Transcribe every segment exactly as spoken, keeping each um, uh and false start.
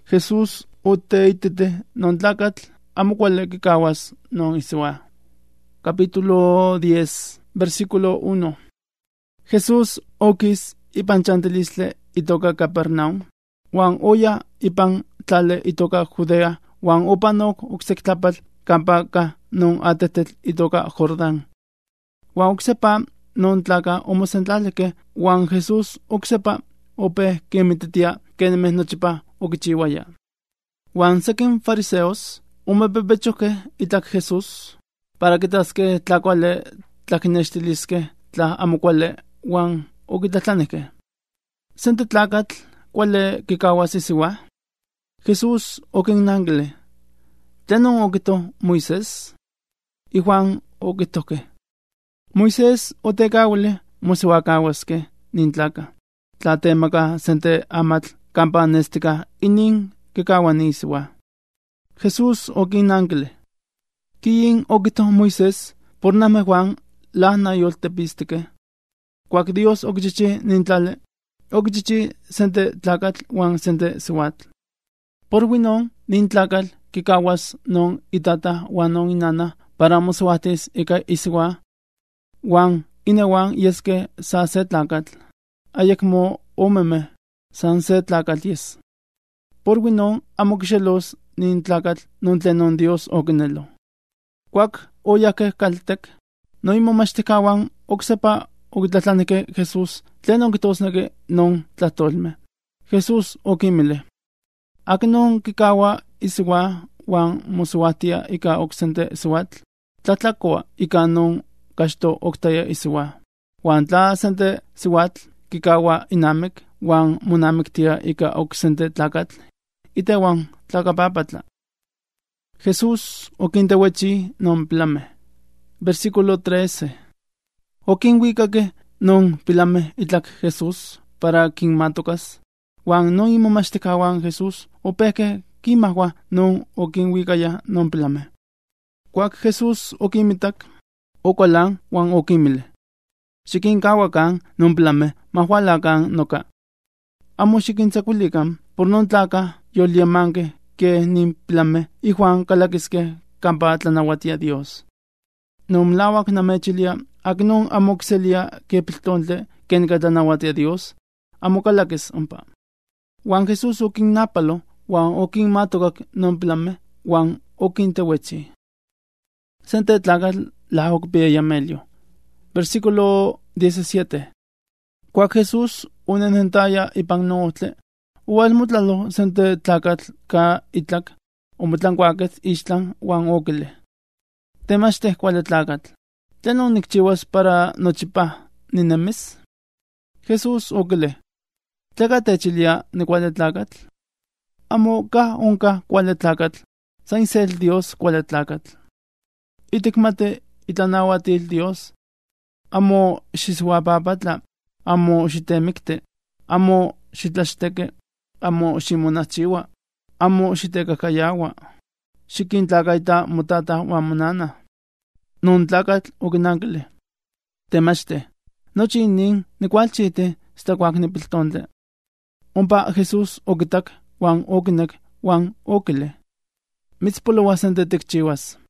Jesús uteitete non tlacatl amo cuale kikawas non isua. Capítulo diez, versículo uno. Jesús okis ipan chantilisle itoka Capernaum, wan oya ipan tlale itoka Judea, wan opanok oksektlapal kampaka non atetel itoka Jordán. Wan oksepa non tlaka omosentlaleke, wan Jesús oksepa ope kemitetia keneme nochipa okichiwaya. Wan sekin fariseos omepepechoke itlak Jesús para kitaske tlakuale tlakinextiliske tla amokuale wan okitlatlaneke. Sente tlakatl kuale kikawas isiwa. Jesús okinnankile. Tlenon okito Moisés. Ijuan okitoke. Moisés otekawile mosiwakawaske nintlaka. Tlatemaka sente amatl kampa nestika inin kikawani isiwa. Jesús okinnankile. Kiyin okito Moisés por namejuan lahna yoltepistike. Kuak Dios okichichi nintlale, okichichi sente tlakatl wan sente siwatl. Por winon nintlakal kikawas non itata wan non inana para mosiwatis ika isiwa, wan inewan yeske sa se tlakatl. Ayekmo omeme san se tlakatl yes. Por winon amo kixelos nintlakatl non tlenon Dios okinelo. Kuak oyake kaltek, no imomachtikawan oksepa okitlatlaneke Jesús tlen okitosneke non tlatolme. Jesús okimile. Akinon kikawa isiwa wan mosiwatia ika oksente siwatl, tlatlakoa ika non kaxto oktaya isiwa. Wan tla sente siwatl kikawa inamek wan monamiktia ika oksente tlakatl, itewan tlakapapatla. Jesús okintewechi non pilame. Versículo trece. Okinwikake non pilame itlak Jesús para kinmatokas, wan non imomachtikawan Jesús opeke kimahwa non okinwikaya non pilame. Kuak Jesús okimitak, okualan wan okimile. Xikinkawakan non pilame mahualakan noka. Amo xikintzakuilikan por non tlaka yolyemanke ke nin pilame ijuan kalakiske kampa tlanawatia Dios. Nomlawak namechilia aknon amo kselia ke piltontle ken katanawatia Dios, amo kalakis ompa. Wan Jesús okinnapalo wan okinmatokak non pilame wan okintewechi. Sente tlakatl la okpeya melio. Versículo diecisiete. Kuak Jesús unenentaya ipan nootle, ualmutlalo sente tlakatl ka itlak, omotlankuaketz ixtlan wan okile. Temachteh kuale tlakatl. ¿Tlenon nikchiwas para nochipa ninemis? Jesús okile. ¿Tleka techilia ni kuale tlakatl? Amo ka onka kuale tlakatl, san sel Dios kuale tlakatl. Itikmate itlanawatil Dios. Amo xiswapapatla, amo xitemikte, amo xitlaxteke, amo ximonachiwa, amo xitekakayawa. Xikintlakaita motata wan monana. Non tlakatl okinankile. Temachte. Nochi inin nikualchite sta kuak nipiltontle. Ompa Jesús okitak wan okinek wan okile. Mitzpolowa sente tikchiwas.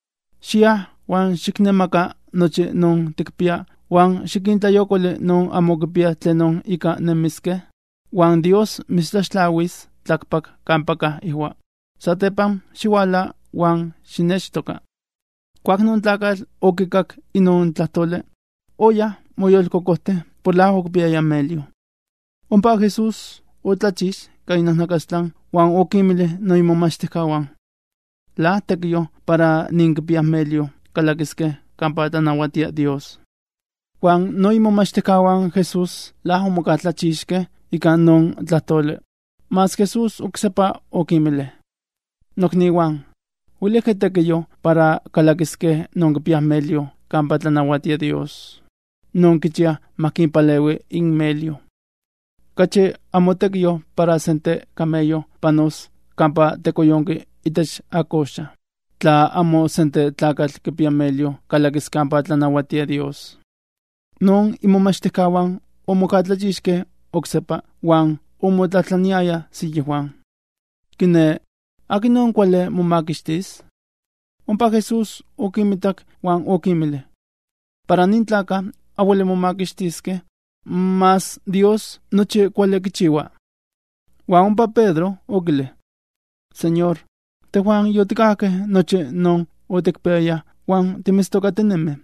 Xia wan xiknemaka nochi non tikpia wan xikintlayokole non amo kipia tlenon ika nemiske, wan Dios mitztlaxtlawis tlakpak kampaka ihwa. Satepan xiwala wan xinechtoka. Kuak non tlakatl okikak inon tlahtole, oya moyolkokohte por la okpiaya melio. Ompa Jesús otlachix ka inahnakastlan wan okimile no imomachtikawan. La tekiyo para ninkipia melio kalakiske kampa tlanawatia Dios. Wan no imomachtikawan Jesús la omokatlachixke ika non tlahtole. Mas Jesús oksepa okimile. Nokniwan, uileke tekiyo para kalakiske non kipia melio kampa tlanawatia Dios. Non kichia makinpalewi in melio. Kache amo tekiyo para sente kameyo panos kampa tekoyonki itech akosha. Tla amo sente tlakatl kipia melio kalakis kampa tlanawatia Dios. Non imomachtikawan omokatlachixke oksepa wan omotlatlaniaya si yehuan. kine akinon kuale mumakistis. Ompa Jesús okimitak wan okimile. Para nintlaka abuele mumakistisque, mas Dios noche kuale kichiwa. Wan ompa Pedro okile. Señor, te Juan yotikake noche non otekpeya wan timistokateneme.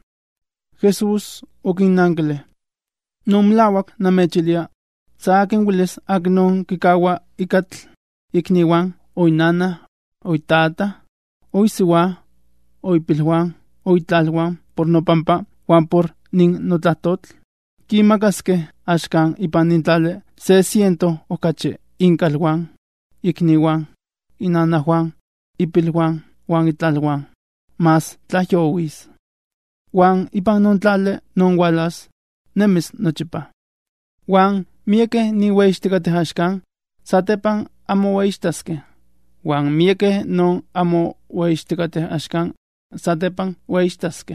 Jesús okinnankile. Nomlawak namechilia, sa akin wiles agnon kikawa ikatl, ikniwan, oinana, oitata, oisiwa, oipilwan, oitlalwan, por nopampa, wan por nin notlatotl, kimakaske ashkan ipan nintale se ciento okache inkalwan, ikniwan, inanahuan, ipilwan, wan itlalwan, mas tlayowis. Wan ipan nontlale non walas, nemis nochipa. Wan mieke ni weishtikate ashkan, satepan amo weishtaske. Wan mieke non amo weishtikate ashkan, satepan weishtaske.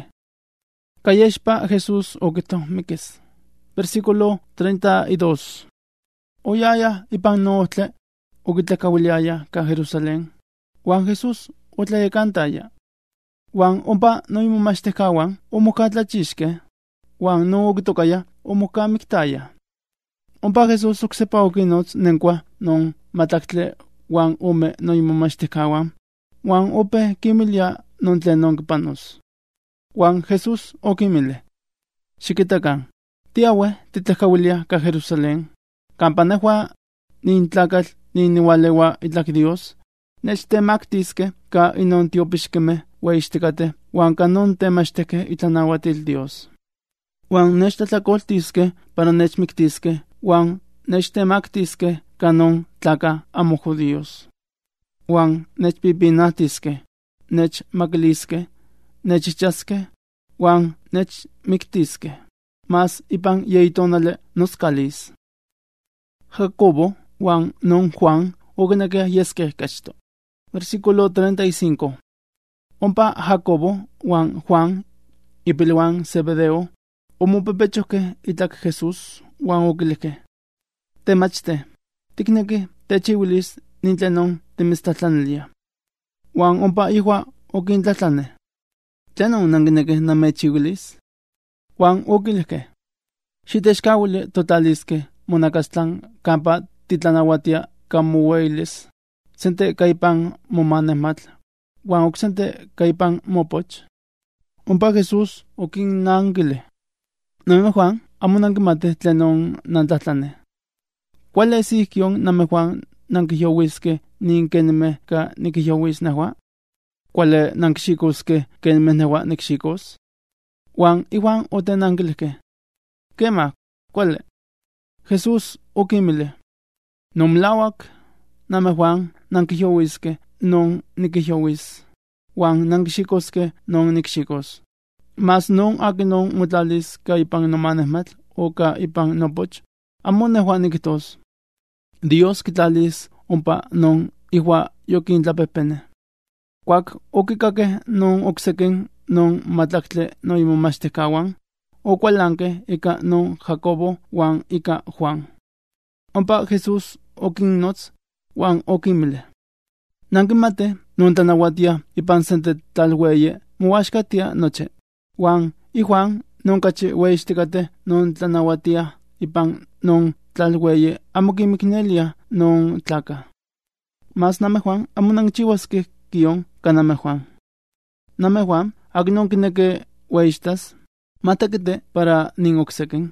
Kayeshpa Jesús okito mikes. Versículo treinta y dos. Oyaya ipan nootle, okitlekawiliaya ka Jerusalén. Wan Jesús otlayekantaya. Wan ompa no imumastekawan omokatlachishke. Wan no okitokaya omokamiktaya. Ompa Jesús oksepa okinots nenkwa non mataktle wan ome no imumastekawan. Wan ope kimilia non tlen non kipanos. Wan Jesús okimile. Xikitakan, tiawe titlekawilia ka Jerusalén. Kampanehwa nintlakal niniwalewa itlak Dios. Nechtemaktiske ka inon tiopixkeme weishtikate wan kanon temashteke itlanawatil Dios. Wan nechtatlakoltiske para nechmiktiske wan nechtemaktiske kanon tlaka amo judíos. Wan nechpipinatiske, nechmakiliske, nechichaske, wan nechmiktiske. Mas ipan yeitonale noskalis. Jacobo wan non Juan ogenake yeske kachto. Versículo treinta y cinco. Ompa Jacobo wan Juan ipilwan Zebedeo omopepechoke itlak Jesús wan okilike. Temachte, tikneki techiwilis nintlenon timistatlanelia. Wan ompa ihwa okintlatlane. Tlenon nankineke namechiwilis? Wan okilike. Xitechkawili totaliske monakastlan kampa titlanawatia kamuweilis. Sente kaipan momanematl. Wan oksente kaipan mopoch. Ompa Jesús okinnankile. Name Juan amo nankimate tlenon nantlatlane. Kuale sihkion name Juan nankiyowiske ninkenime ka nikiyowis nehua? Kuale nankixikoske kenime nehua nikixikos? Wan iwan otenankilike. Kema, kuale. Jesús okimile. Nomlawak name Juan nankiyowiske non nikiyowis. Wan nankixikoske non nikixikos. Mas non akinon mutlalis ka ipan nomanehmatl o ka ipan nopoch, amo nehua nikitos. Dios kitlalis ompa non ihwa yokintlapepene. Kuak okikake non okseken non matlaktle no imomastekawan, okualanke ika non Jacobo wan ika Juan. Ompa Jesús okinnots wan okimile. Nankimate non tlanawatia ipan sente talweye muaxkatia noche. Wan ijuan non kachi weishtikate non tlanawatia ipan non tlalweye amo kimiknelia non tlaka. Mas name Juan amo nanchiwaske kion ka name Juan. Name Juan agnon kineke weishtas matakete para nin okseken.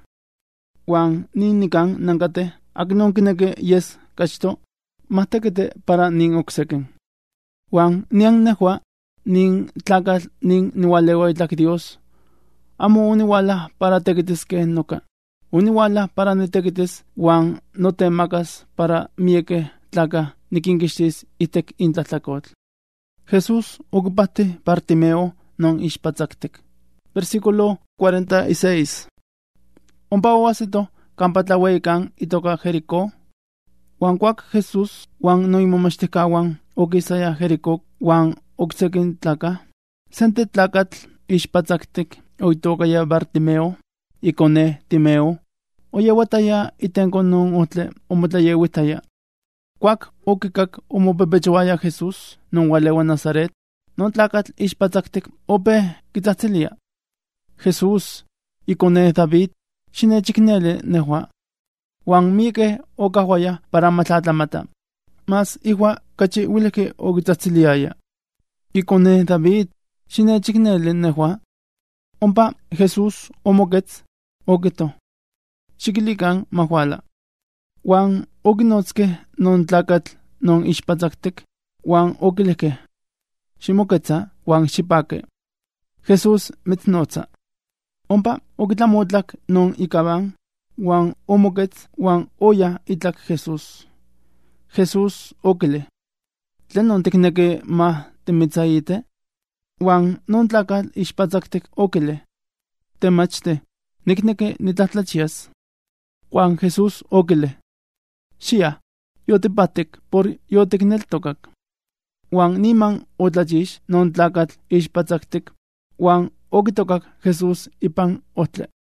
Wan nin nikan nankate agnon kineke yes kachto matakete para nin okseken. Wan nian nehua nin tlakal nin niwalewa itlak Dios. Amo uniwala para tekitiske noka. Uniwala para nitekitis wan no temakas para mieke tlaka nikinkixtis itek intlatlakotl. Jesús okipahti Bartimeo non ixpatzaktek. Versículo cuarenta y seis. Ompa oasito kampa tlaweikan itoka Jericó. Wan kuak Jesús wan no imomachticawan okisaya Jericó wan oksekin tlaka. Sente tlakatl ixpatzaktek oitokaya Bartimeo, ikone Timeo, oyewataya itenko non otle omotlayewitaya. Cuac okikak omopepechoaya Jesús, non walewa Nazaret, non tlacatl ixpatzaktek ope kitzahtzilia. Jesús, ikone David, xinechiknele nehua. Juan mieke okahuaya para matlatlamata. Mas ihua kachi wileke okitzahtiliaya. Ikone David, xinechiknele nehua. Ompa Jesús omoketz okito. Xikilikan mahuala. Juan okinotske non tlakatl non ixpatzaktek, Juan okileke. Ximoketza Juan xipake. Jesús mitznotza. Ompa okitlamotlak non ikaban, Juan omoketz Juan oya itlak Jesús. Jesús okile. Tlen non tikneke ma timitzayite? Juan non tlakatl ixpatzaktek okile. Temachte, nikneke nitlahtlachias. Juan Jesús okile. Xia, yotipatek por yotikneltokak. Juan niman otlachish non tlakatl ixpatzaktek, Juan okitokak Jesús ipan otle.